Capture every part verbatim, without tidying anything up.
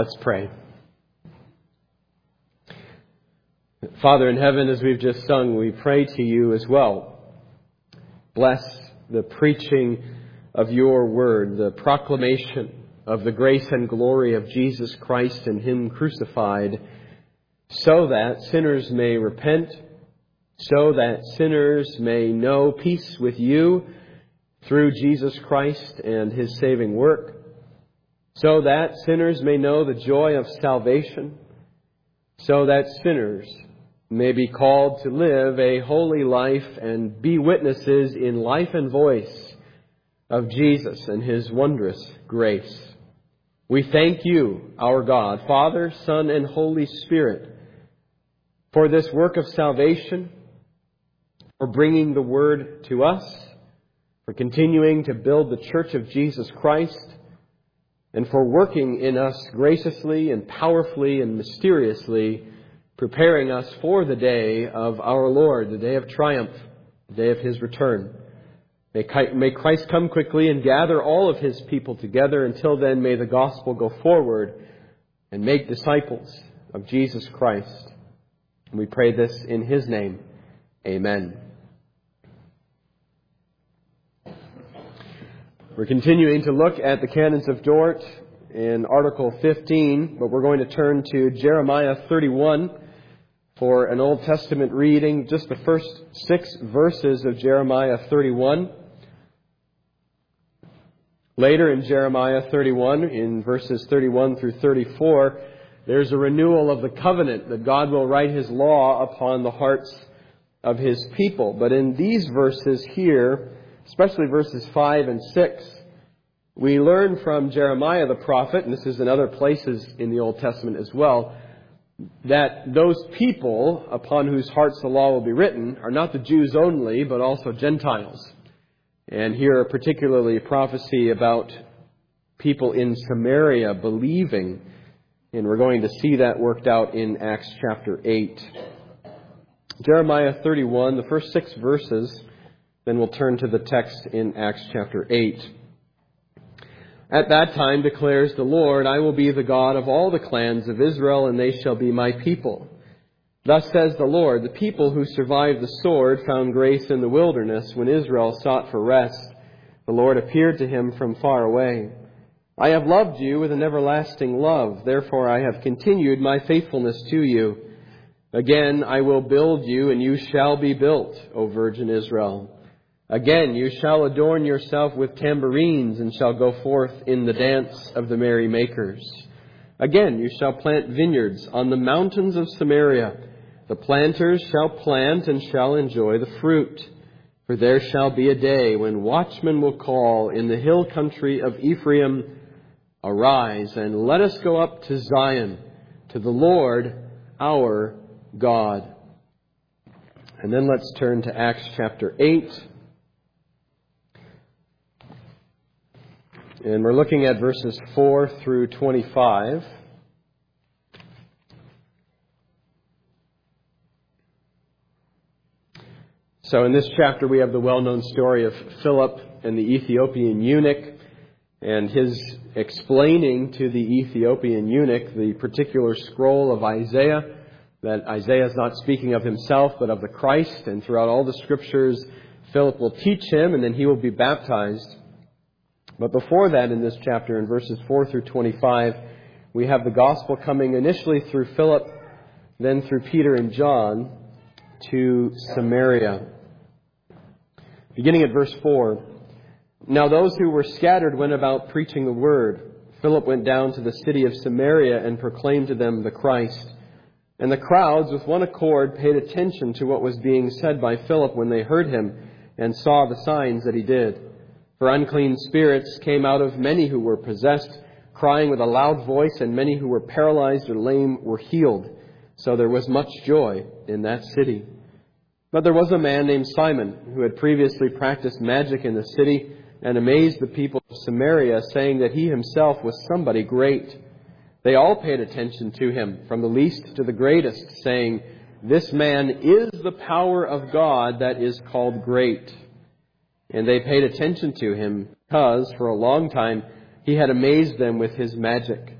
Let's pray. Father in heaven, as we've just sung, we pray to you as well. Bless the preaching of your word, the proclamation of the grace and glory of Jesus Christ and Him crucified, so that sinners may repent, so that sinners may know peace with you through Jesus Christ and His saving work, so that sinners may know the joy of salvation, so that sinners may be called to live a holy life and be witnesses in life and voice of Jesus and His wondrous grace. We thank you, our God, Father, Son, and Holy Spirit, for this work of salvation, for bringing the Word to us, for continuing to build the Church of Jesus Christ, and for working in us graciously and powerfully and mysteriously, preparing us for the day of our Lord, the day of triumph, the day of His return. May Christ come quickly and gather all of His people together. Until then, may the gospel go forward and make disciples of Jesus Christ. And we pray this in His name. Amen. We're continuing to look at the Canons of Dort in Article fifteen, but we're going to turn to Jeremiah thirty-one for an Old Testament reading, just the first six verses of Jeremiah thirty-one. Later in Jeremiah thirty-one, in verses thirty-one through thirty-four, there's a renewal of the covenant that God will write His law upon the hearts of His people. But in these verses here, especially verses five and six, we learn from Jeremiah the prophet, and this is in other places in the Old Testament as well, that those people upon whose hearts the law will be written are not the Jews only, but also Gentiles. And here particularly a prophecy about people in Samaria believing, and we're going to see that worked out in Acts chapter eight. Jeremiah thirty-one, the first six verses, then we'll turn to the text in Acts chapter eight. At that time, declares the Lord, I will be the God of all the clans of Israel, and they shall be my people. Thus says the Lord, the people who survived the sword found grace in the wilderness when Israel sought for rest. The Lord appeared to him from far away. I have loved you with an everlasting love. Therefore I have continued my faithfulness to you. Again I will build you, and you shall be built, O Virgin Israel. Again you shall adorn yourself with tambourines, and shall go forth in the dance of the merry makers. Again you shall plant vineyards on the mountains of Samaria. The planters shall plant and shall enjoy the fruit. For there shall be a day when watchmen will call in the hill country of Ephraim, Arise, and let us go up to Zion, to the Lord our God. And then let's turn to Acts chapter eight. And we're looking at verses four through twenty-five. So in this chapter we have the well-known story of Philip and the Ethiopian eunuch, and his explaining to the Ethiopian eunuch the particular scroll of Isaiah, that Isaiah is not speaking of himself but of the Christ, and throughout all the scriptures Philip will teach him and then he will be baptized. But before that, in this chapter, in verses four through twenty-five, we have the gospel coming initially through Philip, then through Peter and John to Samaria. Beginning at verse four, Now those who were scattered went about preaching the word. Philip went down to the city of Samaria and proclaimed to them the Christ. And the crowds with one accord paid attention to what was being said by Philip when they heard him and saw the signs that he did. For unclean spirits came out of many who were possessed, crying with a loud voice, and many who were paralyzed or lame were healed. So there was much joy in that city. But there was a man named Simon who had previously practiced magic in the city and amazed the people of Samaria, saying that he himself was somebody great. They all paid attention to him, from the least to the greatest, saying, This man is the power of God that is called great. And they paid attention to him because, for a long time, he had amazed them with his magic.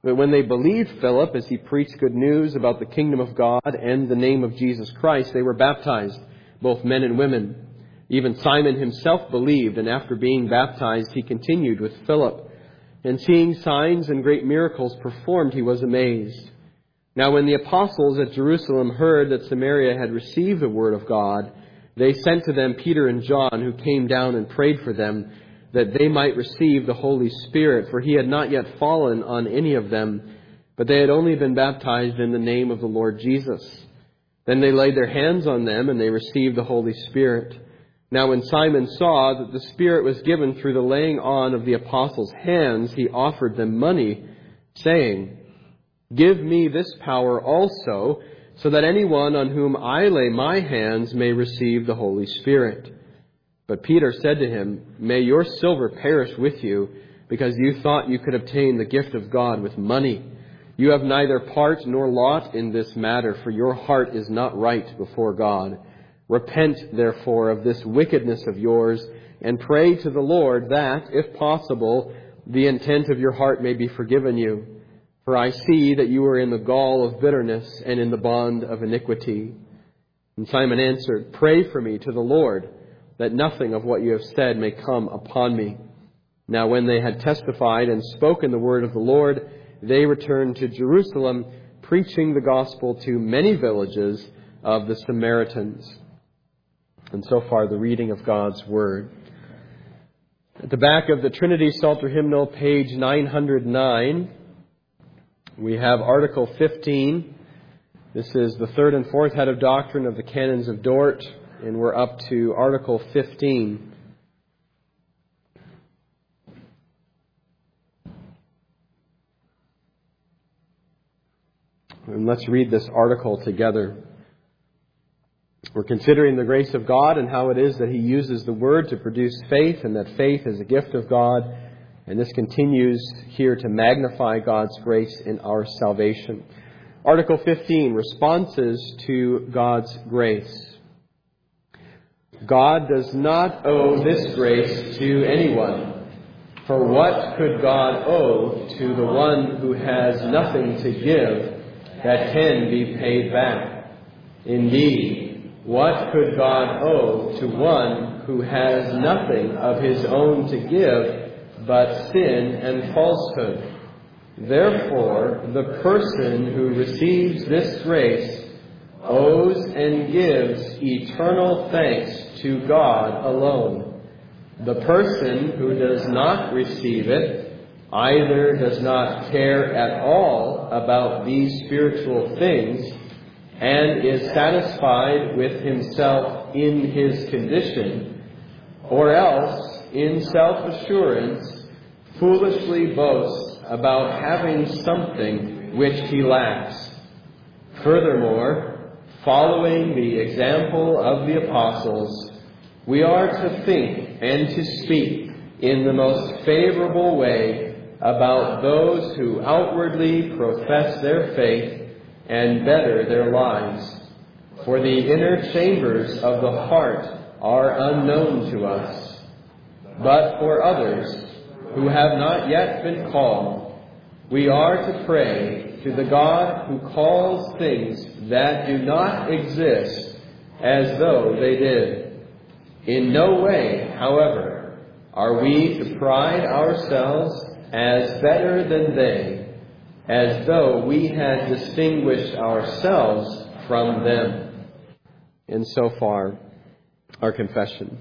But when they believed Philip as he preached good news about the kingdom of God and the name of Jesus Christ, they were baptized, both men and women. Even Simon himself believed, and after being baptized, he continued with Philip. And seeing signs and great miracles performed, he was amazed. Now when the apostles at Jerusalem heard that Samaria had received the word of God, they sent to them Peter and John, who came down and prayed for them, that they might receive the Holy Spirit, for he had not yet fallen on any of them, but they had only been baptized in the name of the Lord Jesus. Then they laid their hands on them, and they received the Holy Spirit. Now when Simon saw that the Spirit was given through the laying on of the apostles' hands, he offered them money, saying, "Give me this power also, so that anyone on whom I lay my hands may receive the Holy Spirit." But Peter said to him, "May your silver perish with you, because you thought you could obtain the gift of God with money. You have neither part nor lot in this matter, for your heart is not right before God. Repent, therefore, of this wickedness of yours, and pray to the Lord that, if possible, the intent of your heart may be forgiven you. For I see that you are in the gall of bitterness and in the bond of iniquity." And Simon answered, "Pray for me to the Lord, that nothing of what you have said may come upon me." Now when they had testified and spoken the word of the Lord, they returned to Jerusalem, preaching the gospel to many villages of the Samaritans. And so far, the reading of God's word. At the back of the Trinity Psalter Hymnal, page nine hundred nine, we have Article fifteen. This is the third and fourth head of doctrine of the Canons of Dort, and we're up to Article fifteen. And let's read this article together. We're considering the grace of God and how it is that He uses the Word to produce faith, and that faith is a gift of God. And this continues here to magnify God's grace in our salvation. Article fifteen, Responses to God's Grace. God does not owe this grace to anyone. For what could God owe to the one who has nothing to give that can be paid back? Indeed, what could God owe to one who has nothing of his own to give but sin and falsehood? Therefore, the person who receives this grace owes and gives eternal thanks to God alone. The person who does not receive it either does not care at all about these spiritual things and is satisfied with himself in his condition, or else, in self-assurance, foolishly boasts about having something which he lacks. Furthermore, following the example of the apostles, we are to think and to speak in the most favorable way about those who outwardly profess their faith and better their lives. For the inner chambers of the heart are unknown to us. But for others who have not yet been called, we are to pray to the God who calls things that do not exist as though they did. In no way, however, are we to pride ourselves as better than they, as though we had distinguished ourselves from them. And so far, our confession.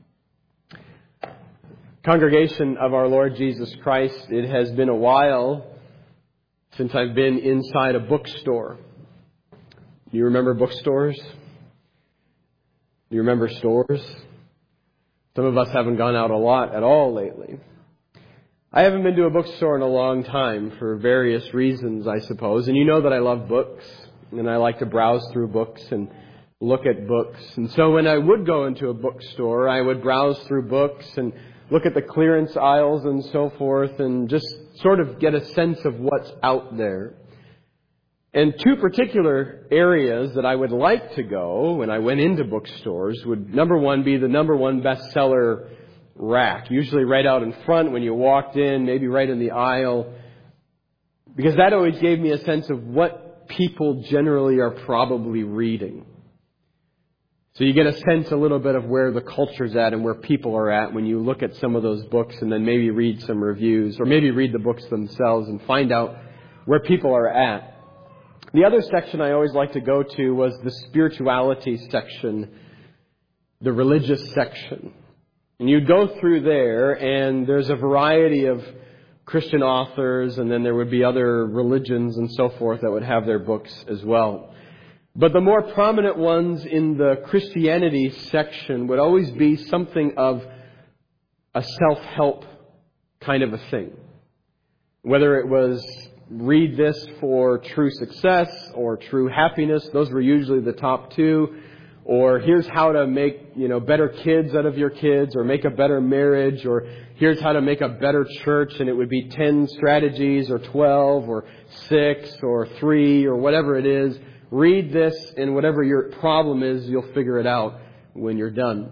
Congregation of our Lord Jesus Christ, it has been a while since I've been inside a bookstore. Do you remember bookstores? Do you remember stores? Some of us haven't gone out a lot at all lately. I haven't been to a bookstore in a long time for various reasons, I suppose. And you know that I love books, and I like to browse through books and look at books. And so when I would go into a bookstore, I would browse through books and look at the clearance aisles and so forth, and just sort of get a sense of what's out there. And two particular areas that I would like to go when I went into bookstores would, number one, be the number one bestseller rack, usually right out in front when you walked in, maybe right in the aisle. Because that always gave me a sense of what people generally are probably reading. So you get a sense a little bit of where the culture's at and where people are at when you look at some of those books and then maybe read some reviews or maybe read the books themselves and find out where people are at. The other section I always like to go to was the spirituality section, the religious section. And you'd go through there and there's a variety of Christian authors, and then there would be other religions and so forth that would have their books as well. But the more prominent ones in the Christianity section would always be something of a self-help kind of a thing. Whether it was read this for true success or true happiness, those were usually the top two. Or here's how to make, you know, better kids out of your kids, or make a better marriage, or here's how to make a better church, and it would be ten strategies, or twelve, or six, or three, or whatever it is. Read this, and whatever your problem is, you'll figure it out when you're done.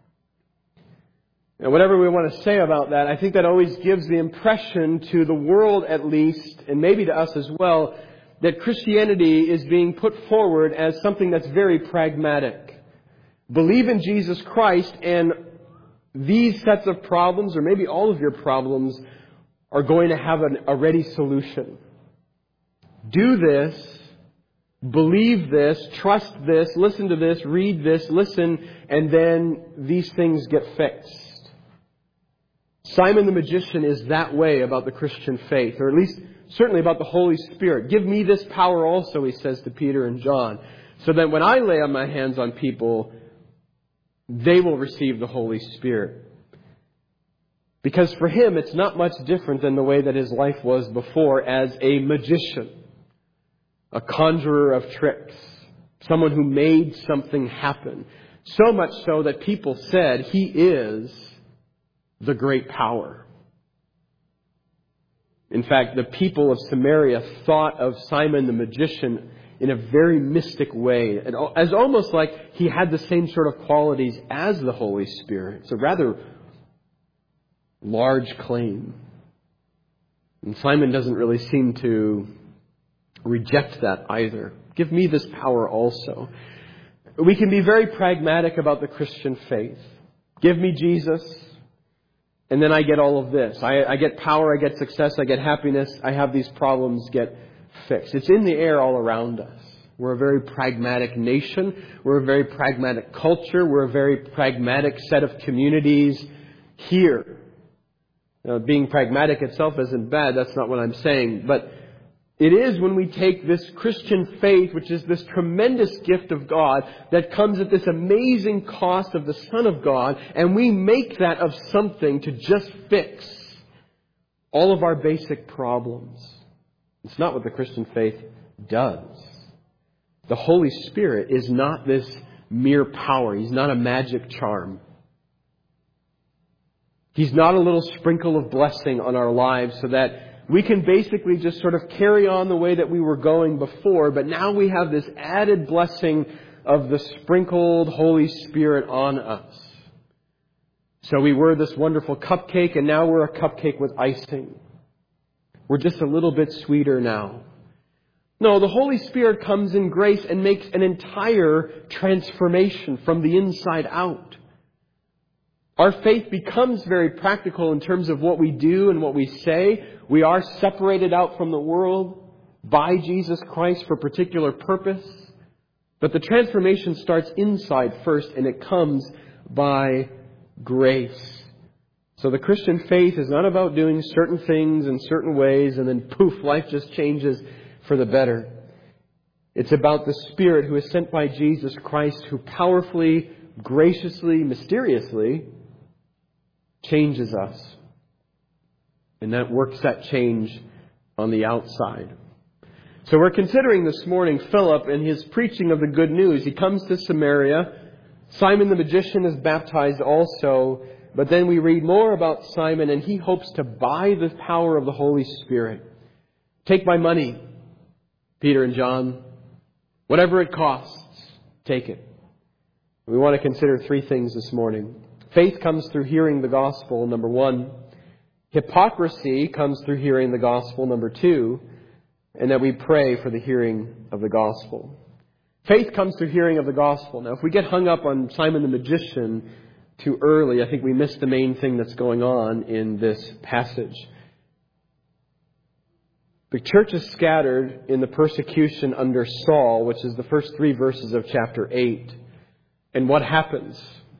And whatever we want to say about that, I think that always gives the impression to the world at least, and maybe to us as well, that Christianity is being put forward as something that's very pragmatic. Believe in Jesus Christ and these sets of problems, or maybe all of your problems, are going to have an, a ready solution. Do this, believe this, trust this, listen to this, read this, listen, and then these things get fixed. Simon the magician is that way about the Christian faith, or at least certainly about the Holy Spirit. Give me this power also, he says to Peter and John, so that when I lay on my hands on people, they will receive the Holy Spirit. Because for him, it's not much different than the way that his life was before as a magician, a conjurer of tricks, someone who made something happen. So much so that people said he is the great power. In fact, the people of Samaria thought of Simon the magician in a very mystic way, as almost like he had the same sort of qualities as the Holy Spirit. It's a rather large claim. And Simon doesn't really seem to reject that either. Give me this power also. We can be very pragmatic about the Christian faith. Give me Jesus, and then I get all of this. I, I get power, I get success, I get happiness, I have these problems get fixed. It's in the air all around us. We're a very pragmatic nation. We're a very pragmatic culture. We're a very pragmatic set of communities here. Now, being pragmatic itself isn't bad. That's not what I'm saying. But it is when we take this Christian faith, which is this tremendous gift of God that comes at this amazing cost of the Son of God, and we make that of something to just fix all of our basic problems. It's not what the Christian faith does. The Holy Spirit is not this mere power. He's not a magic charm. He's not a little sprinkle of blessing on our lives so that we can basically just sort of carry on the way that we were going before, but now we have this added blessing of the sprinkled Holy Spirit on us. So we were this wonderful cupcake, and now we're a cupcake with icing. We're just a little bit sweeter now. No, the Holy Spirit comes in grace and makes an entire transformation from the inside out. Our faith becomes very practical in terms of what we do and what we say. We are separated out from the world by Jesus Christ for a particular purpose. But the transformation starts inside first, and it comes by grace. So the Christian faith is not about doing certain things in certain ways and then poof, life just changes for the better. It's about the Spirit who is sent by Jesus Christ, who powerfully, graciously, mysteriously changes us. And that works that change on the outside. So we're considering this morning Philip and his preaching of the good news. He comes to Samaria. Simon the magician is baptized also. But then we read more about Simon, and he hopes to buy the power of the Holy Spirit. Take my money, Peter and John. Whatever it costs, take it. We want to consider three things this morning. Faith comes through hearing the gospel, number one. Hypocrisy comes through hearing the gospel, number two. and that we pray for the hearing of the gospel. Faith comes through hearing of the gospel. Now, if we get hung up on Simon the magician too early, I think we miss the main thing that's going on in this passage. The church is scattered in the persecution under Saul, which is the first three verses of chapter eight. And what happens?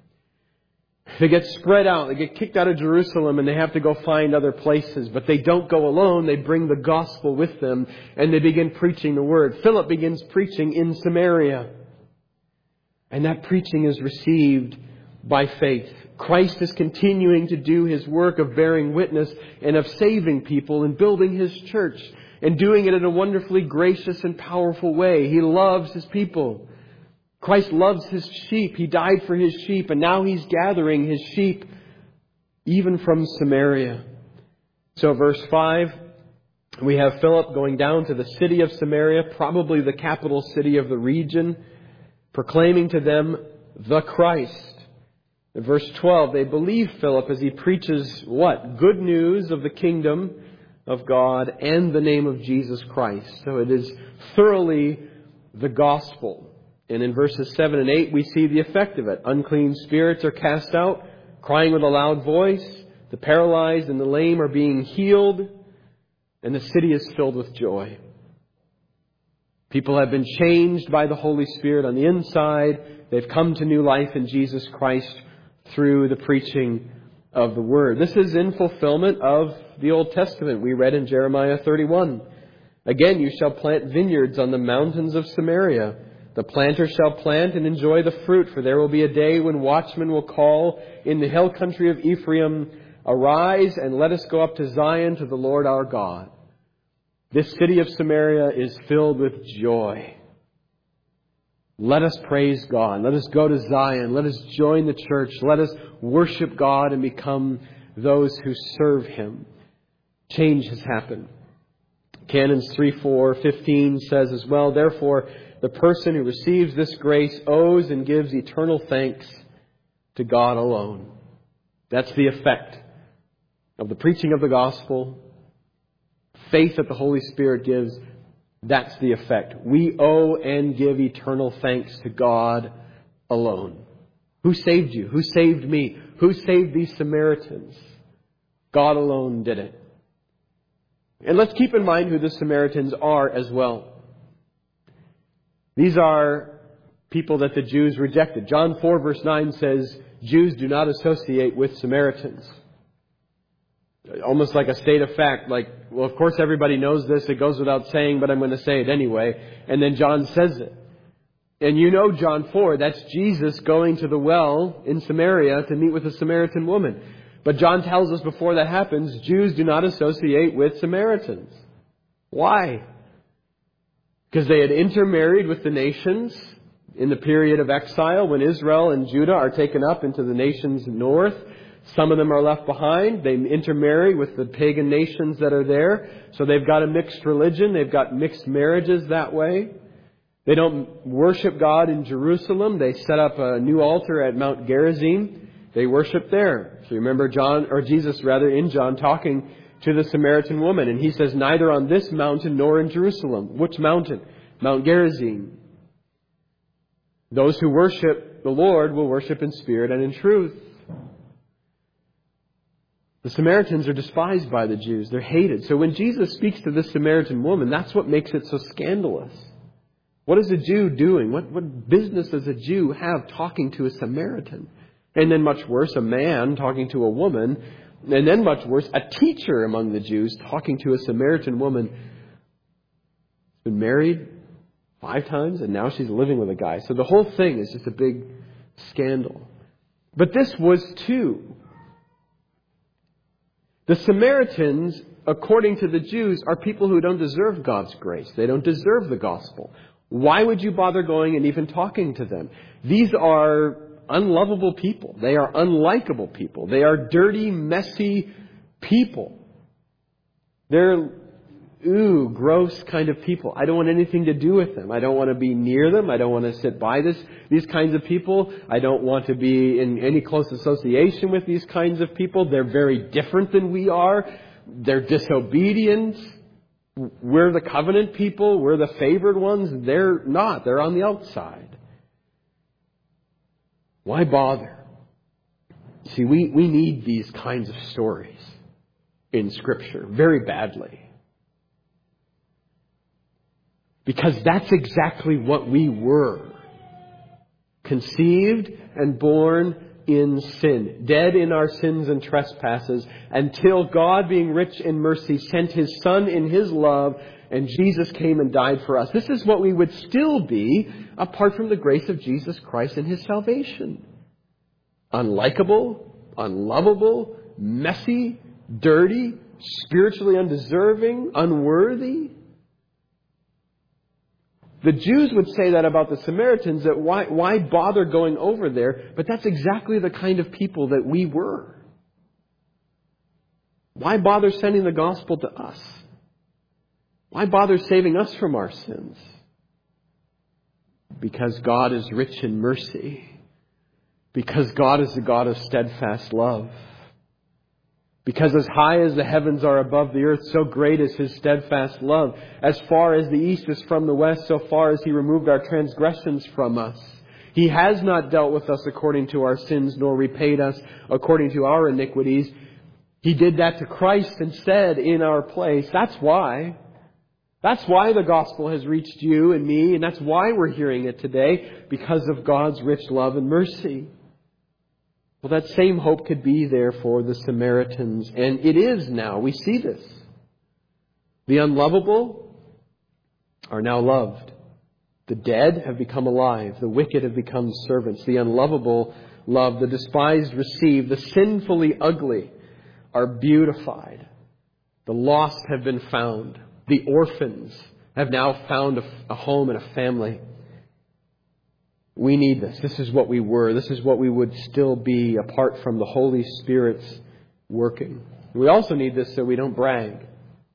They get spread out. They get kicked out of Jerusalem and they have to go find other places. But they don't go alone. They bring the gospel with them and they begin preaching the word. Philip begins preaching in Samaria. And that preaching is received by faith. Christ is continuing to do His work of bearing witness and of saving people and building His church and doing it in a wonderfully gracious and powerful way. He loves His people. Christ loves His sheep. He died for His sheep, and now He's gathering His sheep even from Samaria. So verse five, we have Philip going down to the city of Samaria, probably the capital city of the region, proclaiming to them the Christ. In verse twelve, they believe Philip as he preaches what? Good news of the kingdom of God and the name of Jesus Christ. So it is thoroughly the gospel. And in verses seven and eight, we see the effect of it. Unclean spirits are cast out, crying with a loud voice. The paralyzed and the lame are being healed. And the city is filled with joy. People have been changed by the Holy Spirit on the inside. They've come to new life in Jesus Christ through the preaching of the Word. This is in fulfillment of the Old Testament. We read in Jeremiah thirty-one. Again, you shall plant vineyards on the mountains of Samaria. The planter shall plant and enjoy the fruit, for there will be a day when watchmen will call in the hill country of Ephraim, arise and let us go up to Zion to the Lord our God. This city of Samaria is filled with joy. Let us praise God. Let us go to Zion. Let us join the church. Let us worship God and become those who serve Him. Change has happened. Canons three four fifteen says as well, therefore, the person who receives this grace owes and gives eternal thanks to God alone. That's the effect of the preaching of the gospel. Faith that the Holy Spirit gives. That's the effect. We owe and give eternal thanks to God alone. Who saved you? Who saved me? Who saved these Samaritans? God alone did it. And let's keep in mind who the Samaritans are as well. These are people that the Jews rejected. John four verse nine says, Jews do not associate with Samaritans. Almost like a state of fact, like, well, of course everybody knows this, it goes without saying, but I'm going to say it anyway. And then John says it. And you know John four, that's Jesus going to the well in Samaria to meet with a Samaritan woman. But John tells us before that happens, Jews do not associate with Samaritans. Why? Because they had intermarried with the nations in the period of exile when Israel and Judah are taken up into the nations north. Some of them are left behind. They intermarry with the pagan nations that are there. So they've got a mixed religion. They've got mixed marriages that way. They don't worship God in Jerusalem. They set up a new altar at Mount Gerizim. They worship there. So you remember John, or Jesus rather, in John talking to the Samaritan woman. And He says, neither on this mountain nor in Jerusalem. Which mountain? Mount Gerizim. Those who worship the Lord will worship in spirit and in truth. The Samaritans are despised by the Jews. They're hated. So when Jesus speaks to this Samaritan woman, that's what makes it so scandalous. What is a Jew doing? What, what business does a Jew have talking to a Samaritan? And then much worse, a man talking to a woman. And then much worse, a teacher among the Jews talking to a Samaritan woman who's been married five times and now she's living with a guy. So the whole thing is just a big scandal. But this was too. The Samaritans, according to the Jews, are people who don't deserve God's grace. They don't deserve the gospel. Why would you bother going and even talking to them? These are unlovable people. They are unlikable people. They are dirty, messy people. They're, ooh, gross kind of people. I don't want anything to do with them. I don't want to be near them. I don't want to sit by this, these kinds of people. I don't want to be in any close association with these kinds of people. They're very different than we are. They're disobedient. We're the covenant people. We're the favored ones. They're not. They're on the outside. Why bother? See, we, we need these kinds of stories in Scripture very badly. Because that's exactly what we were. Conceived and born in sin, dead in our sins and trespasses, until God, being rich in mercy, sent His Son in His love, and Jesus came and died for us. This is what we would still be apart from the grace of Jesus Christ and His salvation. Unlikable, unlovable, messy, dirty, spiritually undeserving, unworthy. The Jews would say that about the Samaritans, that why, why bother going over there? But that's exactly the kind of people that we were. Why bother sending the gospel to us? Why bother saving us from our sins? Because God is rich in mercy. Because God is the God of steadfast love. Because as high as the heavens are above the earth, so great is His steadfast love. As far as the east is from the west, so far as He removed our transgressions from us. He has not dealt with us according to our sins, nor repaid us according to our iniquities. He did that to Christ instead in our place. That's why. That's why the gospel has reached you and me, and that's why we're hearing it today, because of God's rich love and mercy. Well, that same hope could be there for the Samaritans. And it is now. We see this. The unlovable are now loved. The dead have become alive. The wicked have become servants. The unlovable love. The despised receive. The sinfully ugly are beautified. The lost have been found. The orphans have now found a, a home and a family. We need this. This is what we were. This is what we would still be apart from the Holy Spirit's working. We also need this so we don't brag.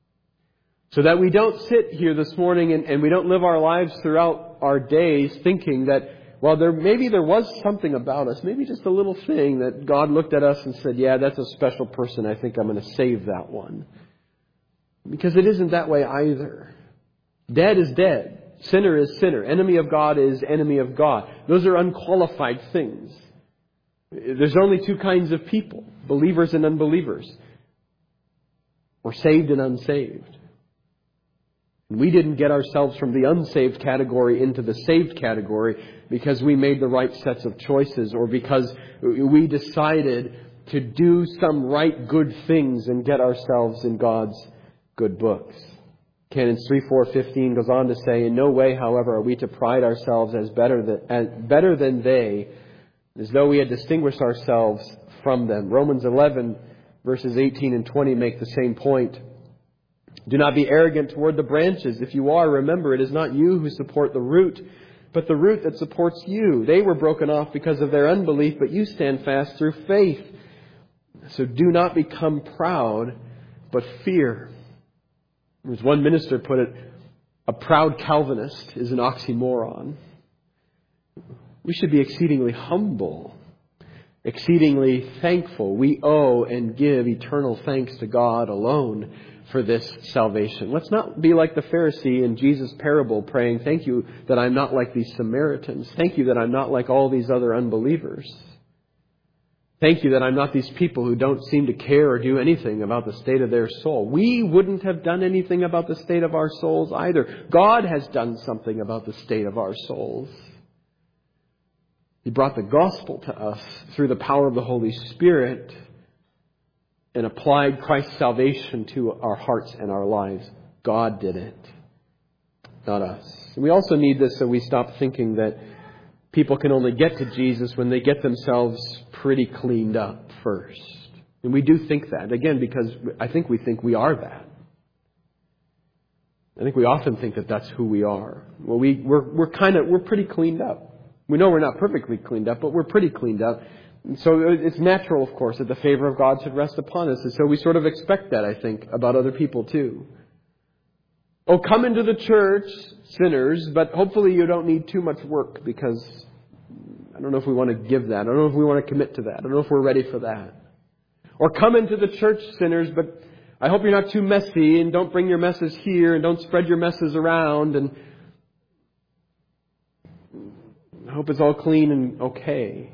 So that we don't sit here this morning and, and we don't live our lives throughout our days thinking that, well, there maybe there was something about us, maybe just a little thing that God looked at us and said, yeah, that's a special person. I think I'm going to save that one. Because it isn't that way either. Dead is dead. Sinner is sinner. Enemy of God is enemy of God. Those are unqualified things. There's only two kinds of people, believers and unbelievers, or saved and unsaved. And we didn't get ourselves from the unsaved category into the saved category because we made the right sets of choices or because we decided to do some right good things and get ourselves in God's good books. Canons three four fifteen goes on to say, in no way, however, are we to pride ourselves as better than, as better than they, as though we had distinguished ourselves from them. Romans eleven, verses eighteen and twenty make the same point. Do not be arrogant toward the branches. If you are, remember, it is not you who support the root, but the root that supports you. They were broken off because of their unbelief, but you stand fast through faith. So do not become proud, but fear. As one minister put it, a proud Calvinist is an oxymoron. We should be exceedingly humble, exceedingly thankful. We owe and give eternal thanks to God alone for this salvation. Let's not be like the Pharisee in Jesus' parable praying, thank you that I'm not like these Samaritans. Thank you that I'm not like all these other unbelievers. Thank you that I'm not these people who don't seem to care or do anything about the state of their soul. We wouldn't have done anything about the state of our souls either. God has done something about the state of our souls. He brought the gospel to us through the power of the Holy Spirit and applied Christ's salvation to our hearts and our lives. God did it, not us. And we also need this so we stop thinking that people can only get to Jesus when they get themselves pretty cleaned up first. And we do think that, again, because I think we think we are that. I think we often think that that's who we are. Well, we, we're, we're kind of, we're pretty cleaned up. We know we're not perfectly cleaned up, but we're pretty cleaned up. And so it's natural, of course, that the favor of God should rest upon us. And so we sort of expect that, I think, about other people too. Oh, come into the church, sinners, but hopefully you don't need too much work because I don't know if we want to give that. I don't know if we want to commit to that. I don't know if we're ready for that. Or come into the church, sinners, but I hope you're not too messy, and don't bring your messes here, and don't spread your messes around, and I hope it's all clean and okay.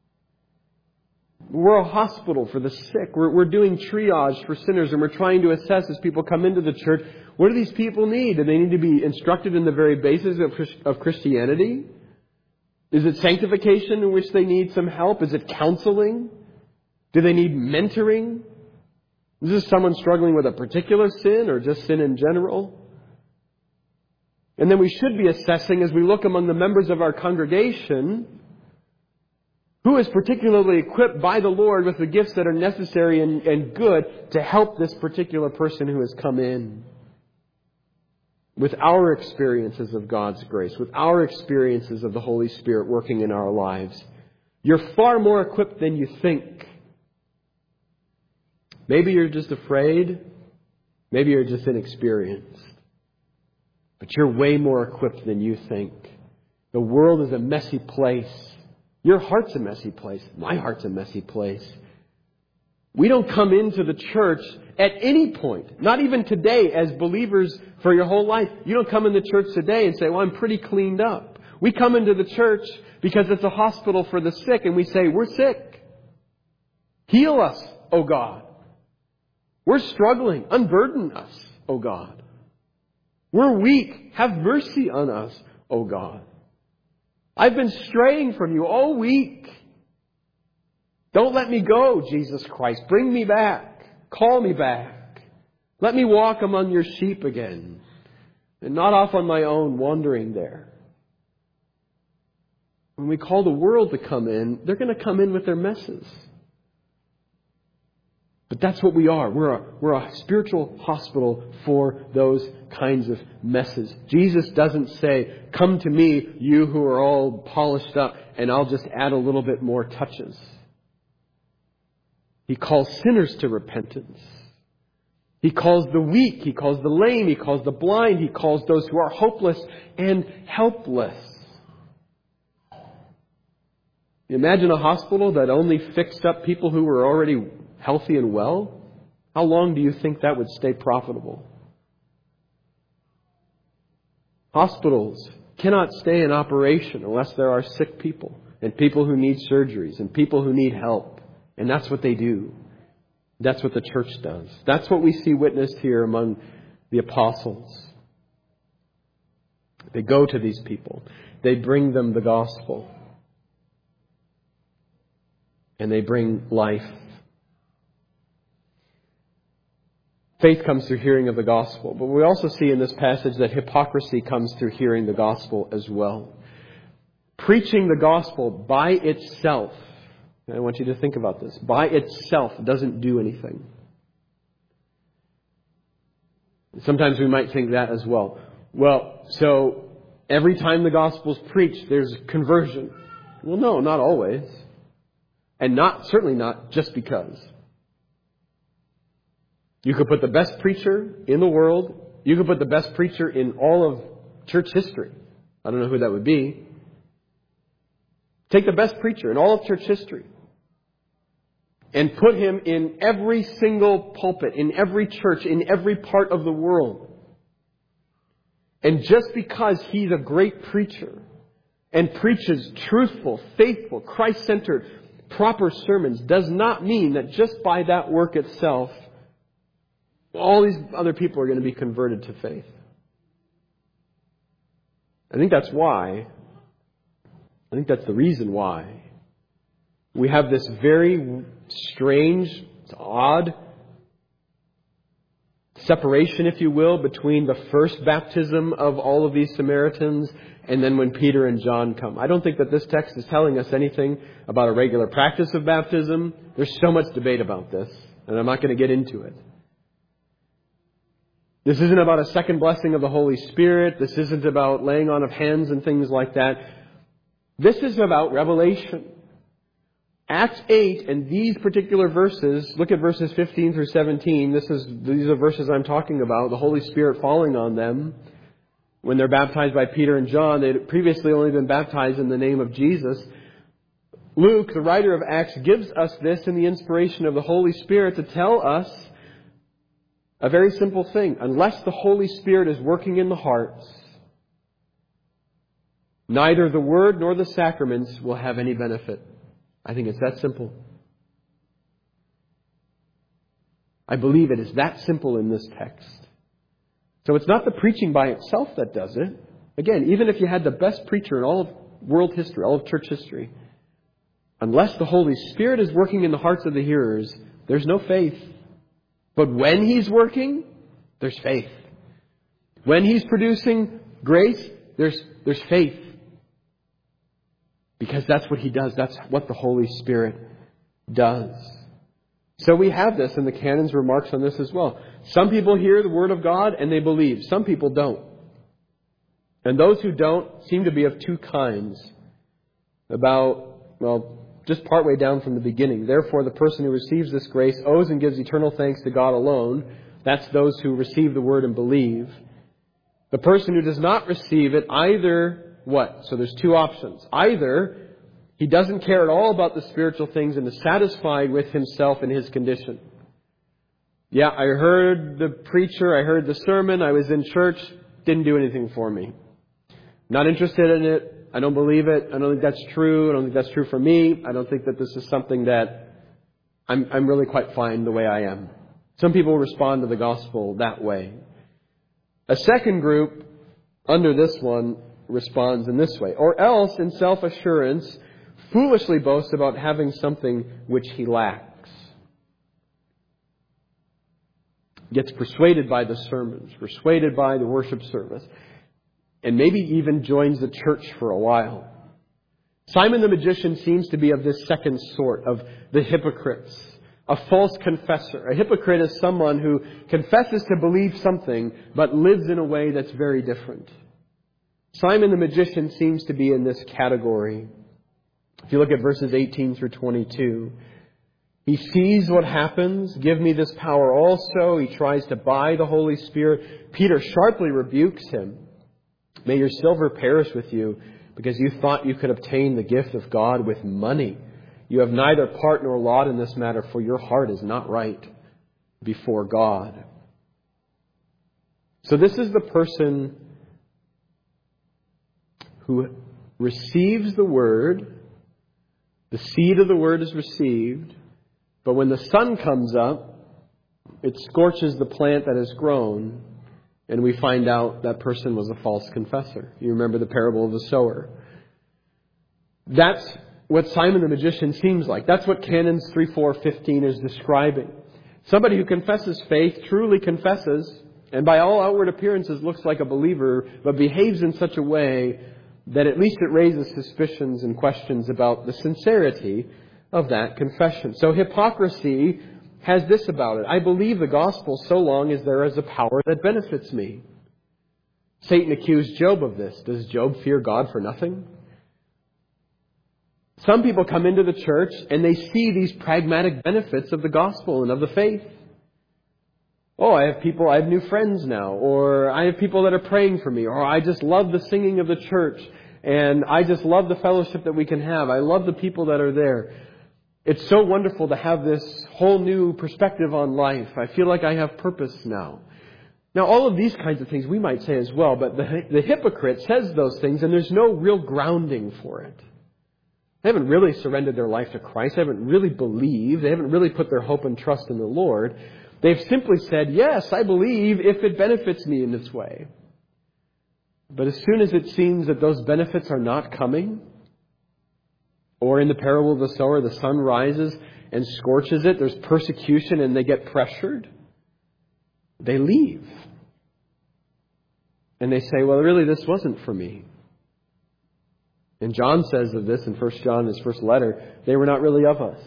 We're a hospital for the sick. We're, we're doing triage for sinners, and we're trying to assess as people come into the church, what do these people need? Do they need to be instructed in the very basis of, of Christianity? Is it sanctification in which they need some help? Is it counseling? Do they need mentoring? Is this someone struggling with a particular sin or just sin in general? And then we should be assessing as we look among the members of our congregation, who is particularly equipped by the Lord with the gifts that are necessary and, and good to help this particular person who has come in. With our experiences of God's grace, with our experiences of the Holy Spirit working in our lives. You're far more equipped than you think. Maybe you're just afraid. Maybe you're just inexperienced. But you're way more equipped than you think. The world is a messy place. Your heart's a messy place. My heart's a messy place. We don't come into the church at any point, not even today as believers for your whole life. You don't come into church today and say, well, I'm pretty cleaned up. We come into the church because it's a hospital for the sick, and we say, we're sick. Heal us, O God. We're struggling. Unburden us, O God. We're weak. Have mercy on us, O God. I've been straying from you all week. Don't let me go, Jesus Christ. Bring me back. Call me back. Let me walk among your sheep again. And not off on my own, wandering there. When we call the world to come in, they're going to come in with their messes. But that's what we are. We're a, we're a spiritual hospital for those kinds of messes. Jesus doesn't say, come to me, you who are all polished up, and I'll just add a little bit more touches. He calls sinners to repentance. He calls the weak. He calls the lame. He calls the blind. He calls those who are hopeless and helpless. Imagine a hospital that only fixed up people who were already healthy and well. How long do you think that would stay profitable? Hospitals cannot stay in operation unless there are sick people and people who need surgeries and people who need help. And that's what they do. That's what the church does. That's what we see witnessed here among the apostles. They go to these people. They bring them the gospel. And they bring life. Faith comes through hearing of the gospel. But we also see in this passage that hypocrisy comes through hearing the gospel as well. Preaching the gospel by itself, and I want you to think about this, by itself doesn't do anything. Sometimes we might think that as well. Well, so every time the gospel's preached, there's conversion. Well, no, not always. And not certainly not just because. You could put the best preacher in the world. You could put the best preacher in all of church history. I don't know who that would be. Take the best preacher in all of church history and put him in every single pulpit, in every church, in every part of the world. And just because he's a great preacher and preaches truthful, faithful, Christ-centered, proper sermons does not mean that just by that work itself, all these other people are going to be converted to faith. I think that's why, I think that's the reason why we have this very strange, odd separation, if you will, between the first baptism of all of these Samaritans and then when Peter and John come. I don't think that this text is telling us anything about a regular practice of baptism. There's so much debate about this, and I'm not going to get into it. This isn't about a second blessing of the Holy Spirit. This isn't about laying on of hands and things like that. This is about revelation. Acts eight and these particular verses, look at verses fifteen through seventeen. This is, these are verses I'm talking about, the Holy Spirit falling on them. When they're baptized by Peter and John, they'd previously only been baptized in the name of Jesus. Luke, the writer of Acts, gives us this in the inspiration of the Holy Spirit to tell us A very simple thing. Unless the Holy Spirit is working in the hearts, neither the Word nor the sacraments will have any benefit. I think it's that simple. I believe it is that simple in this text. So it's not the preaching by itself that does it. Again, even if you had the best preacher in all of world history, all of church history, unless the Holy Spirit is working in the hearts of the hearers, there's no faith. But when He's working, there's faith. When He's producing grace, there's, there's faith. Because that's what He does. That's what the Holy Spirit does. So we have this, and the canon's remarks on this as well. Some people hear the Word of God and they believe. Some people don't. And those who don't seem to be of two kinds. About, well, just partway down from the beginning. Therefore, the person who receives this grace owes and gives eternal thanks to God alone. That's those who receive the Word and believe. The person who does not receive it, either what? So there's two options. Either he doesn't care at all about the spiritual things and is satisfied with himself and his condition. Yeah, I heard the preacher, I heard the sermon, I was in church, didn't do anything for me. Not interested in it. I don't believe it. I don't think that's true. I don't think that's true for me. I don't think that this is something that I'm, I'm really quite fine the way I am. Some people respond to the gospel that way. A second group, under this one, responds in this way. Or else, in self-assurance, foolishly boasts about having something which he lacks. Gets persuaded by the sermons, persuaded by the worship service, and maybe even joins the church for a while. Simon the magician seems to be of this second sort, of the hypocrites, a false confessor. A hypocrite is someone who confesses to believe something, but lives in a way that's very different. Simon the magician seems to be in this category. If you look at verses eighteen through twenty-two, he sees what happens. Give me this power also. He tries to buy the Holy Spirit. Peter sharply rebukes him. May your silver perish with you, because you thought you could obtain the gift of God with money. You have neither part nor lot in this matter, for your heart is not right before God. So this is the person who receives the Word. The seed of the Word is received. But when the sun comes up, it scorches the plant that has grown. And we find out that person was a false confessor. You remember the parable of the sower. That's what Simon the magician seems like. That's what Canons three four fifteen is describing. Somebody who confesses faith, truly confesses, and by all outward appearances looks like a believer, but behaves in such a way that at least it raises suspicions and questions about the sincerity of that confession. So hypocrisy has this about it. I believe the gospel so long as there is a power that benefits me. Satan accused Job of this. Does Job fear God for nothing? Some people come into the church and they see these pragmatic benefits of the gospel and of the faith. Oh, I have people, I have new friends now, or I have people that are praying for me, or I just love the singing of the church, and I just love the fellowship that we can have. I love the people that are there. It's so wonderful to have this whole new perspective on life. I feel like I have purpose now. Now, all of these kinds of things we might say as well, but the, the hypocrite says those things and there's no real grounding for it. They haven't really surrendered their life to Christ. They haven't really believed. They haven't really put their hope and trust in the Lord. They've simply said, yes, I believe if it benefits me in this way. But as soon as it seems that those benefits are not coming, or in the parable of the sower, the sun rises and scorches it, there's persecution and they get pressured, they leave. And they say, well, really, this wasn't for me. And John says of this in First John, his first letter, they were not really of us.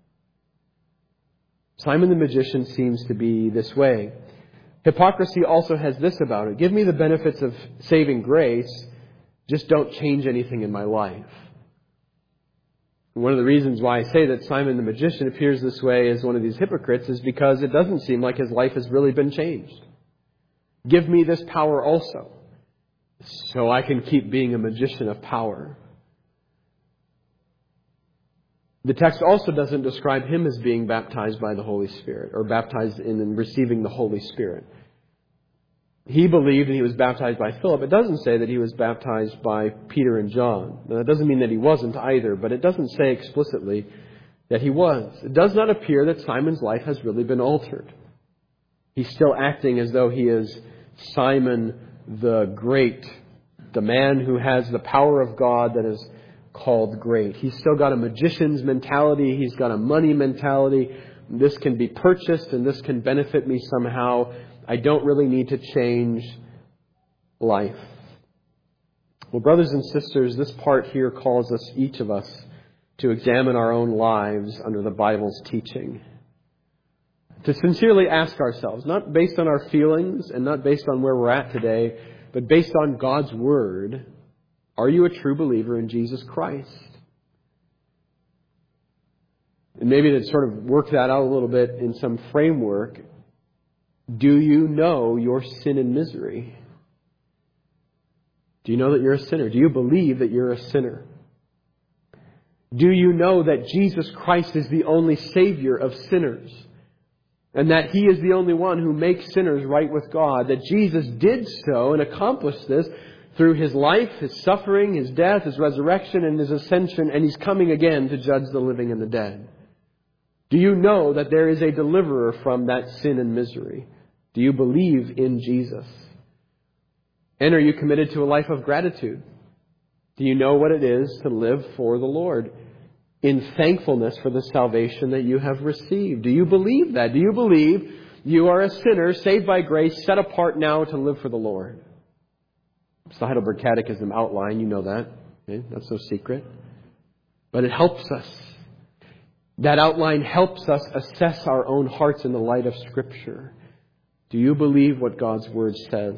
Simon the magician seems to be this way. Hypocrisy also has this about it. Give me the benefits of saving grace, just don't change anything in my life. One of the reasons why I say that Simon the magician appears this way as one of these hypocrites is because it doesn't seem like his life has really been changed. Give me this power also, so I can keep being a magician of power. The text also doesn't describe him as being baptized by the Holy Spirit or baptized in and receiving the Holy Spirit. He believed and he was baptized by Philip. It doesn't say that he was baptized by Peter and John. Now, that doesn't mean that he wasn't either, but it doesn't say explicitly that he was. It does not appear that Simon's life has really been altered. He's still acting as though he is Simon the Great, the man who has the power of God that is called great. He's still got a magician's mentality. He's got a money mentality. This can be purchased and this can benefit me somehow. I don't really need to change life. Well, brothers and sisters, this part here calls us, each of us, to examine our own lives under the Bible's teaching. To sincerely ask ourselves, not based on our feelings and not based on where we're at today, but based on God's Word, are you a true believer in Jesus Christ? And maybe to sort of work that out a little bit in some framework, do you know your sin and misery? Do you know that you're a sinner? Do you believe that you're a sinner? Do you know that Jesus Christ is the only Savior of sinners? And that He is the only one who makes sinners right with God? That Jesus did so and accomplished this through His life, His suffering, His death, His resurrection, and His ascension, and He's coming again to judge the living and the dead. Do you know that there is a deliverer from that sin and misery? Do you believe in Jesus? And are you committed to a life of gratitude? Do you know what it is to live for the Lord in thankfulness for the salvation that you have received? Do you believe that? Do you believe you are a sinner, saved by grace, set apart now to live for the Lord? It's the Heidelberg Catechism outline. You know that. Okay? That's no secret. But it helps us. That outline helps us assess our own hearts in the light of Scripture. Do you believe what God's Word says?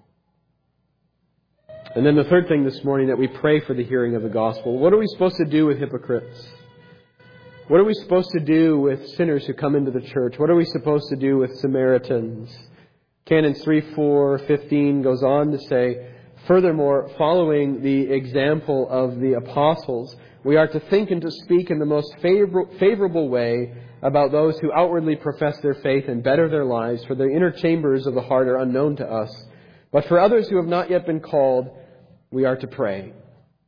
And then the third thing this morning, that we pray for the hearing of the gospel. What are we supposed to do with hypocrites? What are we supposed to do with sinners who come into the church? What are we supposed to do with Samaritans? Canons three, four, fifteen goes on to say, furthermore, following the example of the apostles, we are to think and to speak in the most favor- favorable way about those who outwardly profess their faith and better their lives, for the inner chambers of the heart are unknown to us. But for others who have not yet been called, we are to pray.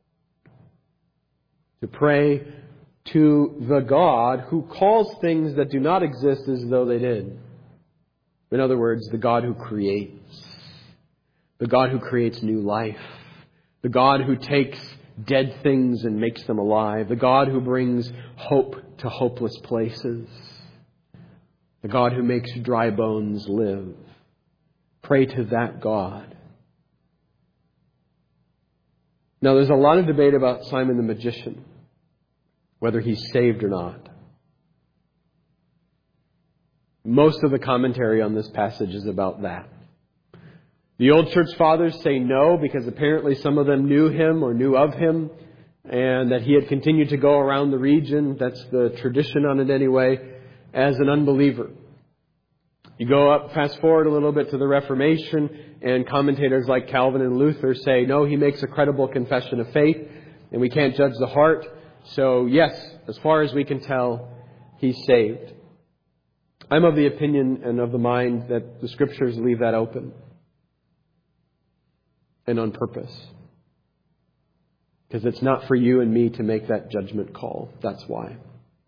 To pray to the God who calls things that do not exist as though they did. In other words, the God who creates. The God who creates new life. The God who takes dead things and makes them alive. The God who brings hope to hopeless places. The God who makes dry bones live. Pray to that God. Now, there's a lot of debate about Simon the magician, whether he's saved or not. Most of the commentary on this passage is about that. The old church fathers say no, because apparently some of them knew him or knew of him, and that he had continued to go around the region, that's the tradition on it anyway, as an unbeliever. You go up, fast forward a little bit to the Reformation, and commentators like Calvin and Luther say, no, he makes a credible confession of faith, and we can't judge the heart. So yes, as far as we can tell, he's saved. I'm of the opinion and of the mind that the Scriptures leave that open. And on purpose. Because it's not for you and me to make that judgment call. That's why.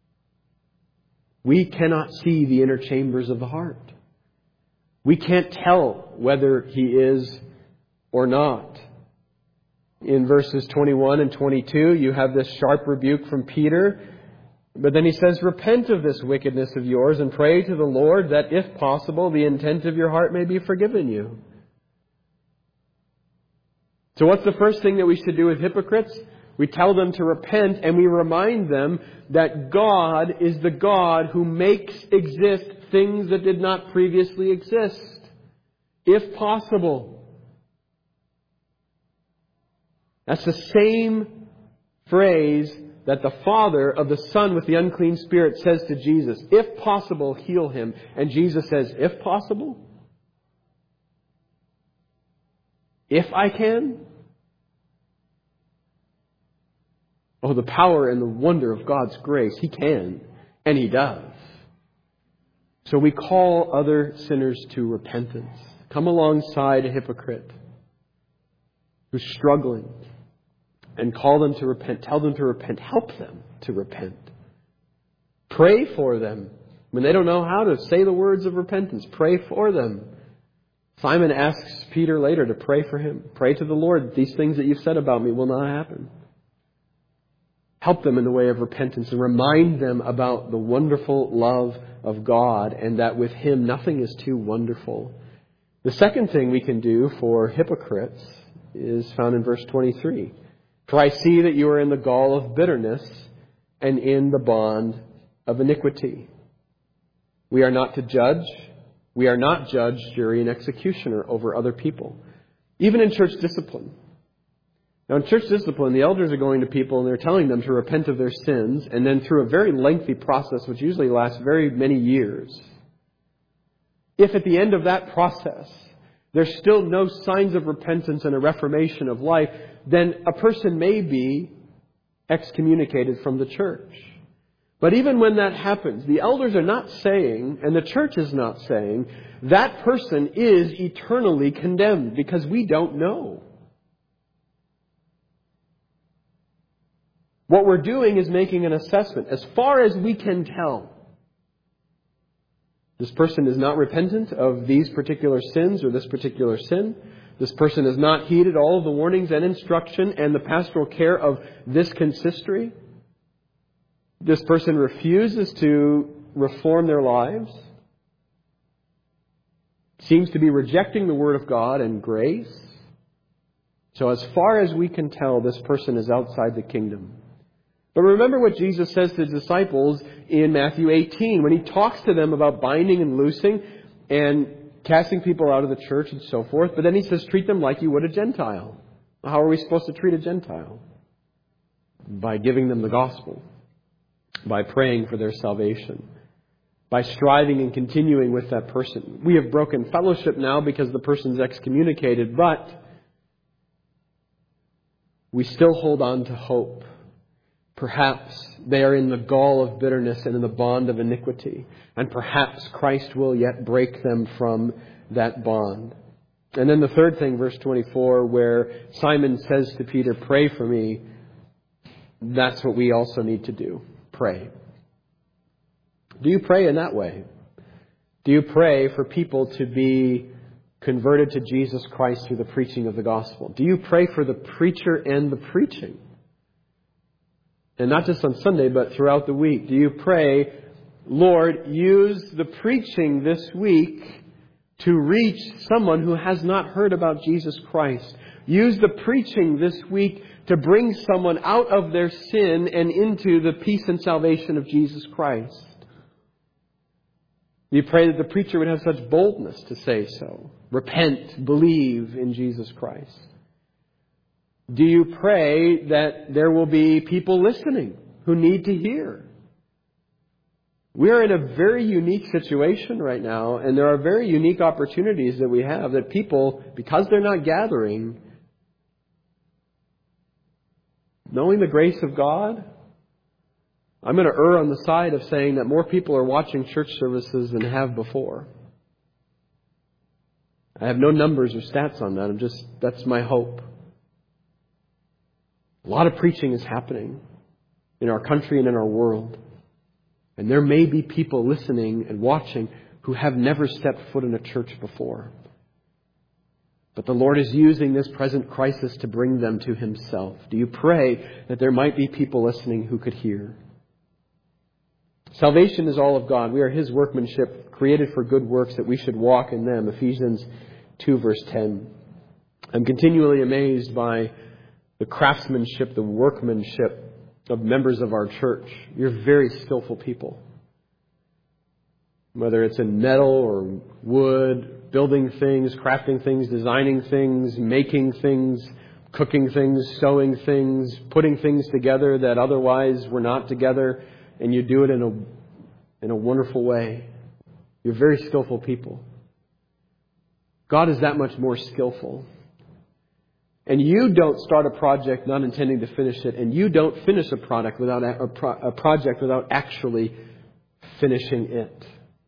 We cannot see the inner chambers of the heart. We can't tell whether he is or not. In verses twenty-one and twenty-two, you have this sharp rebuke from Peter. But then he says, repent of this wickedness of yours and pray to the Lord that, if possible, the intent of your heart may be forgiven you. So what's the first thing that we should do with hypocrites? We tell them to repent, and we remind them that God is the God who makes exist things that did not previously exist, if possible. That's the same phrase that the father of the son with the unclean spirit says to Jesus, if possible, heal him. And Jesus says, if possible? If I can? Oh, the power and the wonder of God's grace. He can, and He does. So we call other sinners to repentance. Come alongside a hypocrite who's struggling and call them to repent. Tell them to repent. Help them to repent. Pray for them. When they don't know how to say the words of repentance, pray for them. Simon asks Peter later to pray for him. Pray to the Lord, these things that you've said about me will not happen. Help them in the way of repentance and remind them about the wonderful love of God and that with Him nothing is too wonderful. The second thing we can do for hypocrites is found in verse twenty-three. For I see that you are in the gall of bitterness and in the bond of iniquity. We are not to judge. We are not judge, jury, and executioner over other people. Even in church discipline. Now in church discipline, the elders are going to people and they're telling them to repent of their sins, and then through a very lengthy process, which usually lasts very many years. If at the end of that process, there's still no signs of repentance and a reformation of life, then a person may be excommunicated from the church. But even when that happens, the elders are not saying, and the church is not saying, that person is eternally condemned, because we don't know. What we're doing is making an assessment. As far as we can tell, this person is not repentant of these particular sins or this particular sin. This person has not heeded all of the warnings and instruction and the pastoral care of this consistory. This person refuses to reform their lives. Seems to be rejecting the Word of God and grace. So as far as we can tell, this person is outside the kingdom. But remember what Jesus says to His disciples in Matthew eighteen, when He talks to them about binding and loosing and casting people out of the church and so forth. But then He says, treat them like you would a Gentile. How are we supposed to treat a Gentile? By giving them the gospel. By praying for their salvation. By striving and continuing with that person. We have broken fellowship now because the person's excommunicated, but we still hold on to hope. Perhaps they are in the gall of bitterness and in the bond of iniquity. And perhaps Christ will yet break them from that bond. And then the third thing, verse twenty-four, where Simon says to Peter, pray for me. That's what we also need to do. Pray. Do you pray in that way? Do you pray for people to be converted to Jesus Christ through the preaching of the gospel? Do you pray for the preacher and the preaching? And not just on Sunday, but throughout the week. Do you pray, Lord, use the preaching this week to reach someone who has not heard about Jesus Christ? Use the preaching this week to bring someone out of their sin and into the peace and salvation of Jesus Christ. You pray that the preacher would have such boldness to say so. Repent, believe in Jesus Christ. Do you pray that there will be people listening who need to hear? We are in a very unique situation right now, and there are very unique opportunities that we have that people, because they're not gathering, knowing the grace of God, I'm going to err on the side of saying that more people are watching church services than have before. I have no numbers or stats on that. I'm just, that's my hope. A lot of preaching is happening in our country and in our world. And there may be people listening and watching who have never stepped foot in a church before. But the Lord is using this present crisis to bring them to Himself. Do you pray that there might be people listening who could hear? Salvation is all of God. We are His workmanship, created for good works, that we should walk in them. Ephesians two verse ten. I'm continually amazed by the craftsmanship, the workmanship of members of our church. You're very skillful people. Whether it's in metal or wood, building things, crafting things, designing things, making things, cooking things, sewing things, putting things together that otherwise were not together, and you do it in a in a wonderful way. You're very skillful people. God is that much more skillful. And you don't start a project not intending to finish it, and you don't finish a product without a, pro, a project without actually finishing it.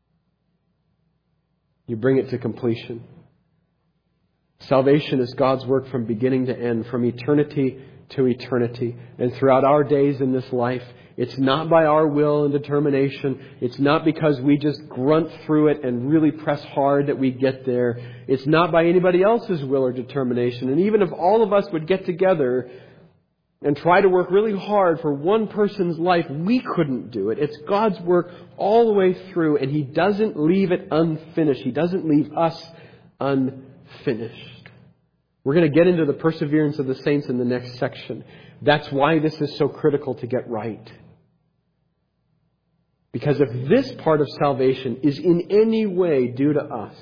You bring it to completion. Salvation is God's work from beginning to end, from eternity to eternity. And throughout our days in this life, it's not by our will and determination. It's not because we just grunt through it and really press hard that we get there. It's not by anybody else's will or determination. And even if all of us would get together and try to work really hard for one person's life, we couldn't do it. It's God's work all the way through, and He doesn't leave it unfinished. He doesn't leave us unfinished. We're going to get into the perseverance of the saints in the next section. That's why this is so critical to get right. Because if this part of salvation is in any way due to us,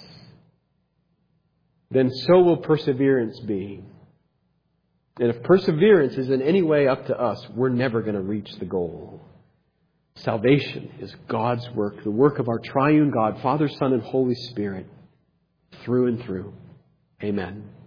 then so will perseverance be. And if perseverance is in any way up to us, we're never going to reach the goal. Salvation is God's work, the work of our triune God, Father, Son, and Holy Spirit, through and through. Amen.